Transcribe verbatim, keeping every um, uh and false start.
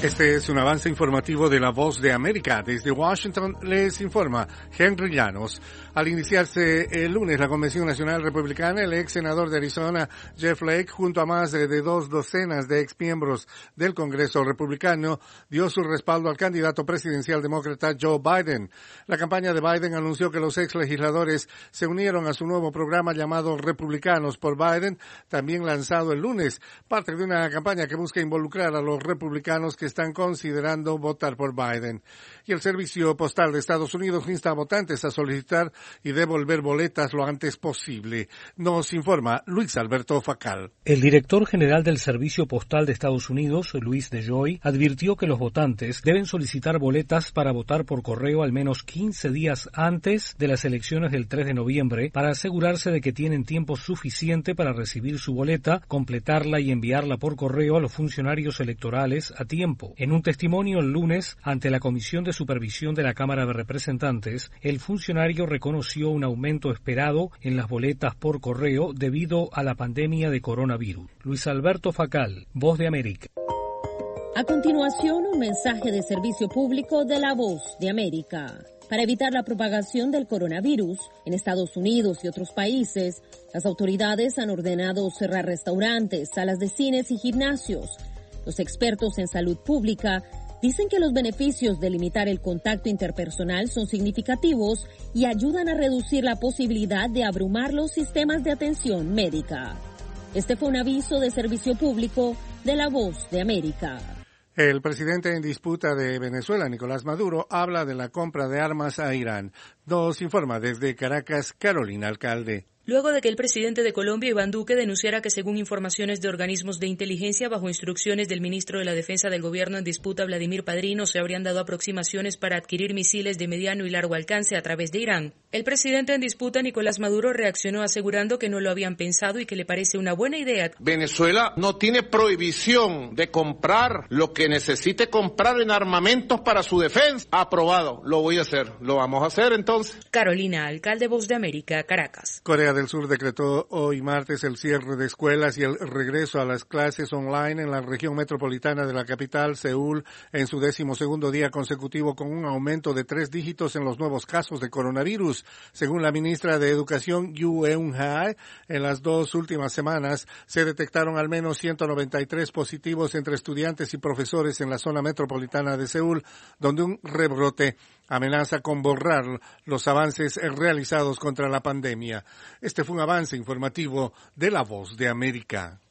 Este es un avance informativo de La Voz de América. Desde Washington les informa Henry Llanos. Al iniciarse el lunes la Convención Nacional Republicana, el ex senador de Arizona, Jeff Flake, junto a más de dos docenas de ex miembros del Congreso Republicano, dio su respaldo al candidato presidencial demócrata Joe Biden. La campaña de Biden anunció que los ex legisladores se unieron a su nuevo programa llamado Republicanos por Biden, también lanzado el lunes, parte de una campaña que busca involucrar a los republicanos que están considerando votar por Biden. Y el Servicio Postal de Estados Unidos insta a votantes a solicitar y devolver boletas lo antes posible. Nos informa Luis Alberto Facal. El director general del Servicio Postal de Estados Unidos, Luis DeJoy, advirtió que los votantes deben solicitar boletas para votar por correo al menos quince días antes de las elecciones del tres de noviembre para asegurarse de que tienen tiempo suficiente para recibir su boleta, completarla y enviarla por correo a los funcionarios electorales a tiempo. En un testimonio el lunes ante la Comisión de Supervisión de la Cámara de Representantes, el funcionario reconoció un aumento esperado en las boletas por correo debido a la pandemia de coronavirus. Luis Alberto Facal, Voz de América. A continuación, un mensaje de servicio público de La Voz de América. Para evitar la propagación del coronavirus en Estados Unidos y otros países, las autoridades han ordenado cerrar restaurantes, salas de cines y gimnasios. Los expertos en salud pública dicen que los beneficios de limitar el contacto interpersonal son significativos y ayudan a reducir la posibilidad de abrumar los sistemas de atención médica. Este fue un aviso de servicio público de La Voz de América. El presidente en disputa de Venezuela, Nicolás Maduro, habla de la compra de armas a Irán. Nos informa desde Caracas, Carolina Alcalde. Luego de que el presidente de Colombia, Iván Duque, denunciara que según informaciones de organismos de inteligencia bajo instrucciones del ministro de la Defensa del gobierno en disputa, Vladimir Padrino, se habrían dado aproximaciones para adquirir misiles de mediano y largo alcance a través de Irán, el presidente en disputa, Nicolás Maduro, reaccionó asegurando que no lo habían pensado y que le parece una buena idea. Venezuela no tiene prohibición de comprar lo que necesite comprar en armamentos para su defensa. Aprobado, lo voy a hacer, lo vamos a hacer entonces. Carolina Alcalde, Voz de América, Caracas. Corea del Sur decretó hoy martes el cierre de escuelas y el regreso a las clases online en la región metropolitana de la capital, Seúl, en su decimosegundo día consecutivo con un aumento de tres dígitos en los nuevos casos de coronavirus. Según la ministra de Educación, Yoo Eun-hae, en las dos últimas semanas se detectaron al menos ciento noventa y tres positivos entre estudiantes y profesores en la zona metropolitana de Seúl, donde un rebrote amenaza con borrar los avances realizados contra la pandemia. Este fue un avance informativo de La Voz de América.